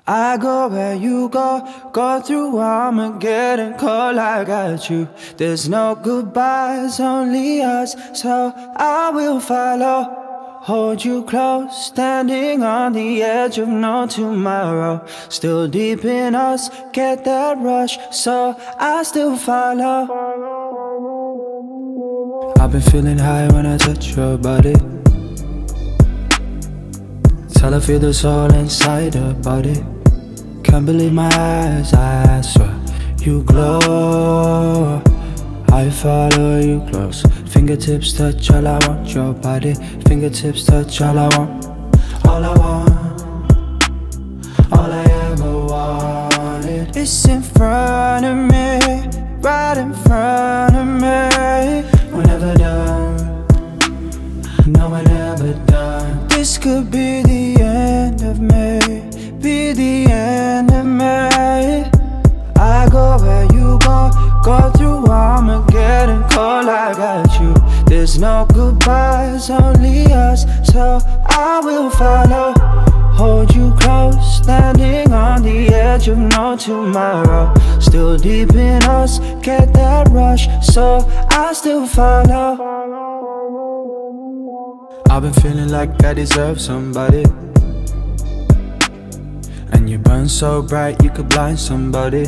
I go where you go through Armageddon, cold, I got you. There's no goodbyes, only us, so I will follow. Hold you close, standing on the edge of no tomorrow. Still deep in us, get that rush, so I still follow. I've been feeling high when I touch your body. Till I feel the soul inside her body. Can't believe my eyes, I swear you glow. I follow you close. Fingertips touch all I want, your body. Fingertips touch all I want. All I want, all I ever wanted. It's in front of me, right in front of me. We're never done, no, we're never done. This could be the end of me, be the end of me. I go where you go through Armageddon, cold, I got you. There's no goodbyes, only us, so I will follow. Hold you close, standing on the edge of no tomorrow. Still deep in us, get that rush, so I still follow. I've been feeling like I deserve somebody, and you burn so bright you could blind somebody.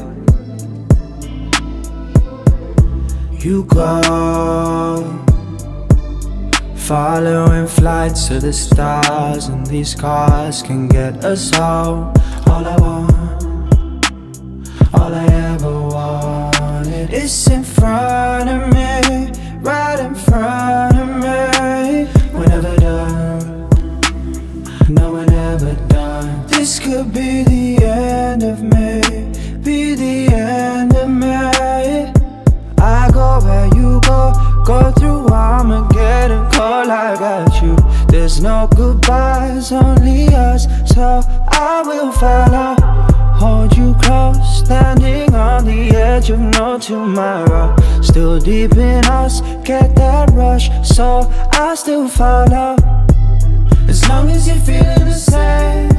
You go, following flights to the stars, and these cars can get us all. All I want, all I ever wanted, is in front of me, right in front of me. We're never done, no, we're never done. This could be the end of me, be the end of me. I go where you go through Armageddon, cold, I got you. There's no goodbyes, only us, so I will follow. Hold you close, standing on the edge of no tomorrow. Still deep in us, get that rush, so I still follow. As long as you're feeling the same,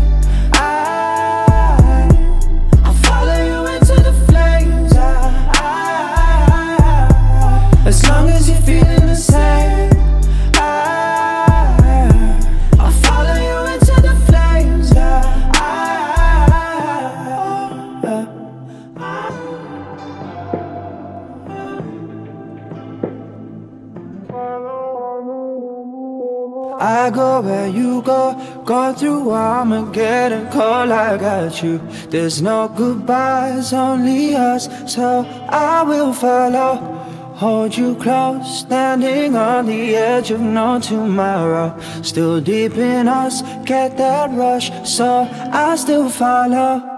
I'll follow you into the flames. As long as you're feeling the same, I'll follow you into the flames. I go where you go through Armageddon, cold, I got you. There's no goodbyes, only us, so I will follow. Hold you close, standing on the edge of no tomorrow. Still deep in us, get that rush, so I still follow.